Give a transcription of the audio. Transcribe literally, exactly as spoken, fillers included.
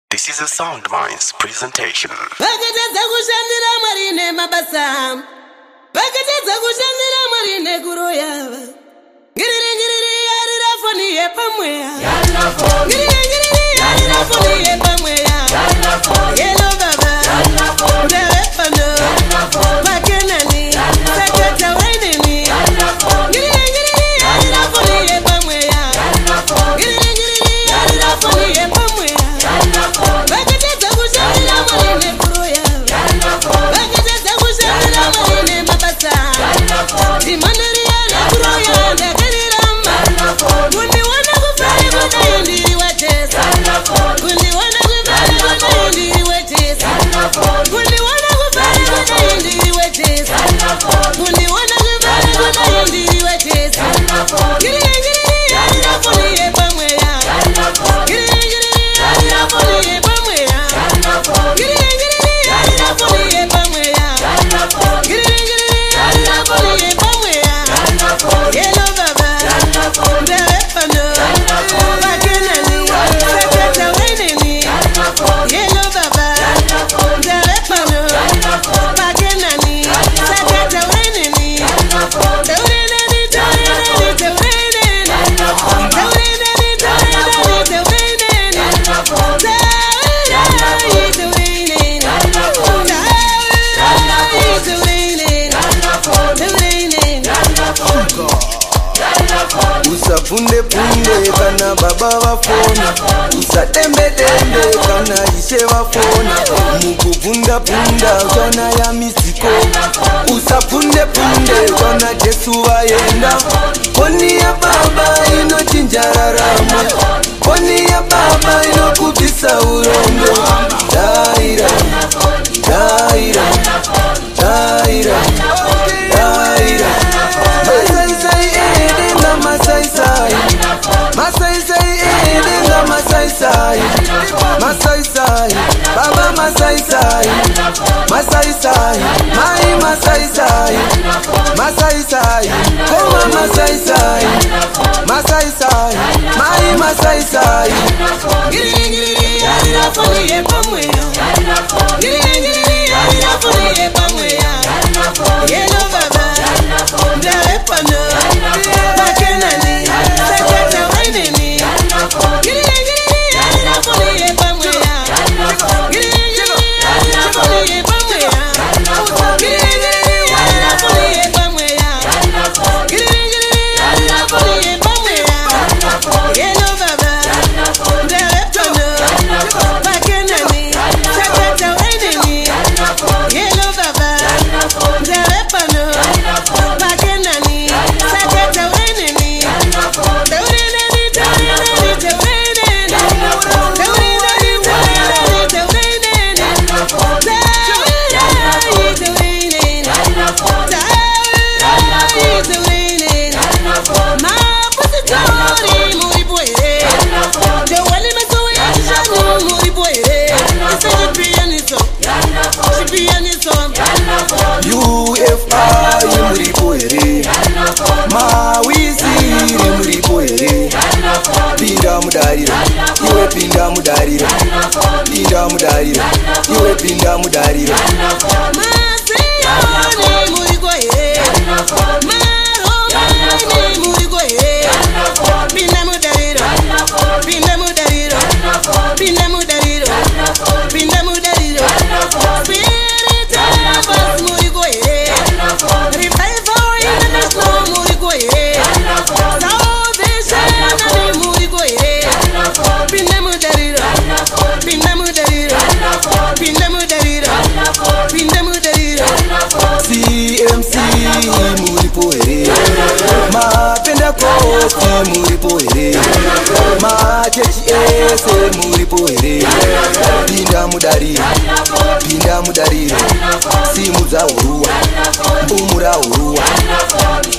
This is a Soundminds presentation. Vakatadza kushandira Mwari nemabasa, vakatadza kushandira Mwari nekuroyava. Ngiriri ngiriri yarira foni yepamweya, ngiriri ngiriri yarira foni yepamweya. Yelo baba, newe pano, vakenani, sakata weneni. Ngiriri ngiriri yarira foni yepamweya, ngiriri ngiriri yarira foni yepamweya. Vakatadza kushandira Mwari nekuroyava, vakatadza kushandira Mwari nemabasa. Zimanuriya nekuroya ndakarurama, kundiwana kufara kudai ndiri waJesu, kundiwana kufara kudai ndiri waJesu, kundiwana kufara kudai ndiri waJesu, kundiwana kufara kudai ndiri waJesu. Ngiriri ngiriri yarira foni yepamweya, ngiriri ngiriri yarira foni yepamweya, ngiriri ngiriri yarira foni yepamweya, ngiriri ngiriri yarira foni yepamweya. Yelo baba, newe pano, vakenani, sakata weneni. Yelo baba, newe pano, vakenani, sakata weneni. Taurenani, taurenani, taureneni. Taurenani, taurenani, taureneni. Taurenani, taureneni. Taurenani, taureneni. Usafunde funde kana baba wafona, usatembe tembe kana ishe wafona. Mukuvunda vunda kana ya misiko, usafunde funde kana Jesu waenda. Poni ya baba inochinjararama, poni ya baba inokubisa urombo. Daira, daira, daira, daira. Masai sai, Masai sai, edenga Masai sai, Masai sai, Baba Masai sai, Masai sai, Mai Masai sai, Masai sai, Koma Masai sai, Masai sai, Mai Masai sai. Ngiriri ngiriri yarira foni yepamweya, ngiriri ngiriri yarira foni yepamweya. Yelo baba, newe pano, vakenani, sakata weneni. Ngiriri ngiriri yarira foni yepamweya, ngiriri ngiriri yarira foni yepamweya, ngiriri ngiriri yarira foni yepamweya, ngiriri ngiriri yarira foni yepamweya. Yelo baba, newe pano, vakenani, sakata weneni. Yelo baba, newe pano, vakenani, sakata weneni. Taurenani, taurenani, taureneni. Taurenani, taurenani, taureneni. Taurenani, taureneni. Taurenani, taureneni. Mapositori muri boire, jawali masowe shanu muri boire. Ese pianiso, pianiso. U F I muri poere, mawiziri muri poere. Pinda mudarira, iwe pinda mudarira, pinda mudarira, iwe pinda mudarira. Masiyoni muri goye, maromani muri goye. Pinda mudarira, pinda mudarira, pinda mudarira, pinda mudarira. Spirit of us muri goye, revival international muri goye, salvation ani muri goye. Pinda mudarira, pinda mudarira, pinda mudarira, pinda mudarira. C M C muri poere, ma Pentecost muri poere, ma Church S muri poere. Pinda mudarira, pinda mudarira, simu za urua, umura urua.